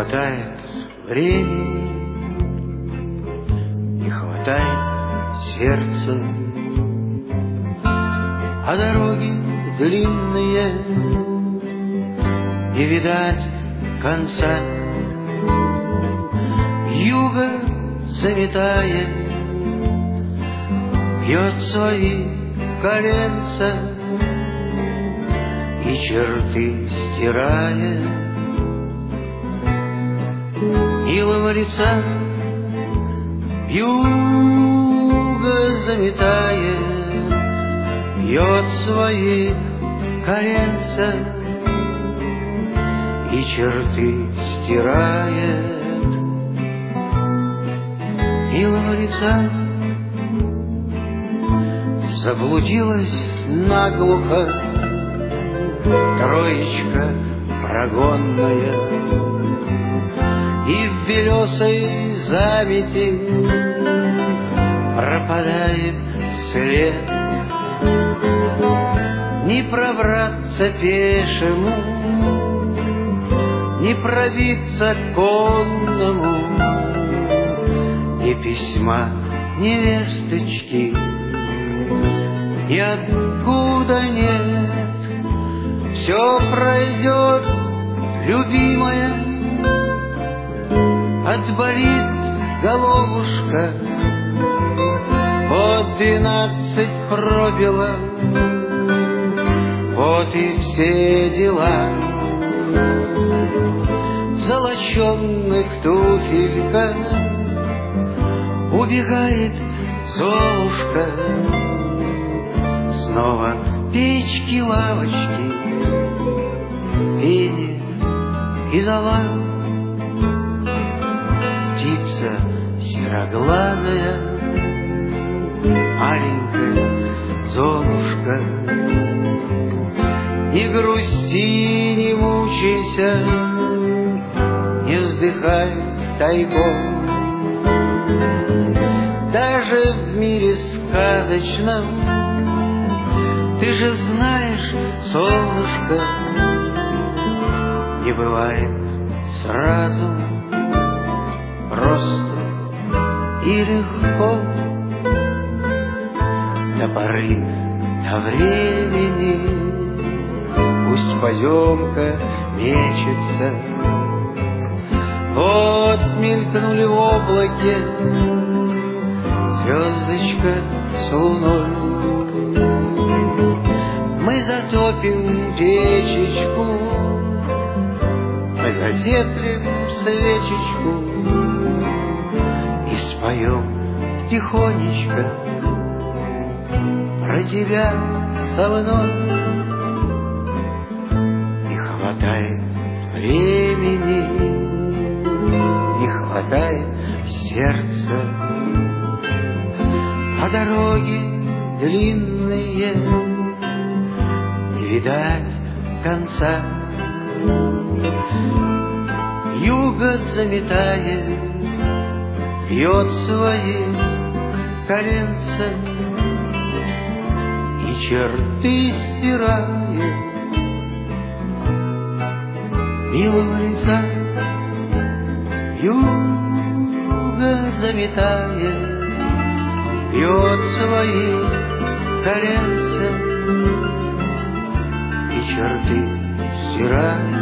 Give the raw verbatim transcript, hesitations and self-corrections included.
хватает времени, не хватает сердца, а дороги длинные, не видать конца. Юго заметая, бьет свои коленца и черты стирая. Милого лица юго заметая, бьет свои коленца и черты стирает. Милого лица заблудилась наглухо троечка прогонная, и в белесой замети пропадает след. Не пробраться пешему, не пробиться конному, ни письма невесточки ниоткуда нет. Все пройдет, любимая, отболит головушка, вот двенадцать пробила, вот и все дела. В золоченных туфельках убегает Золушка. Снова печки, лавочки, пение и зола. Птица сероглазая, маленькая Золушка. Не грусти, не мучайся, не вздыхай тайком. Даже в мире сказочном, ты же знаешь, солнышко, не бывает сразу просто и легко. До поры, до времени пусть поземка мечется. Вот мелькнули в облаке звездочка с луной. Мы затопим печечку, мы затеплим свечечку и споем тихонечко про тебя со мной. Не хватает времени, не хватает сердца, а дороги длинные, не видать конца. Юго заметая, бьет свои коленца и черты стирает. Милого лица юго заметая, бьет свои коленца и черты стирает.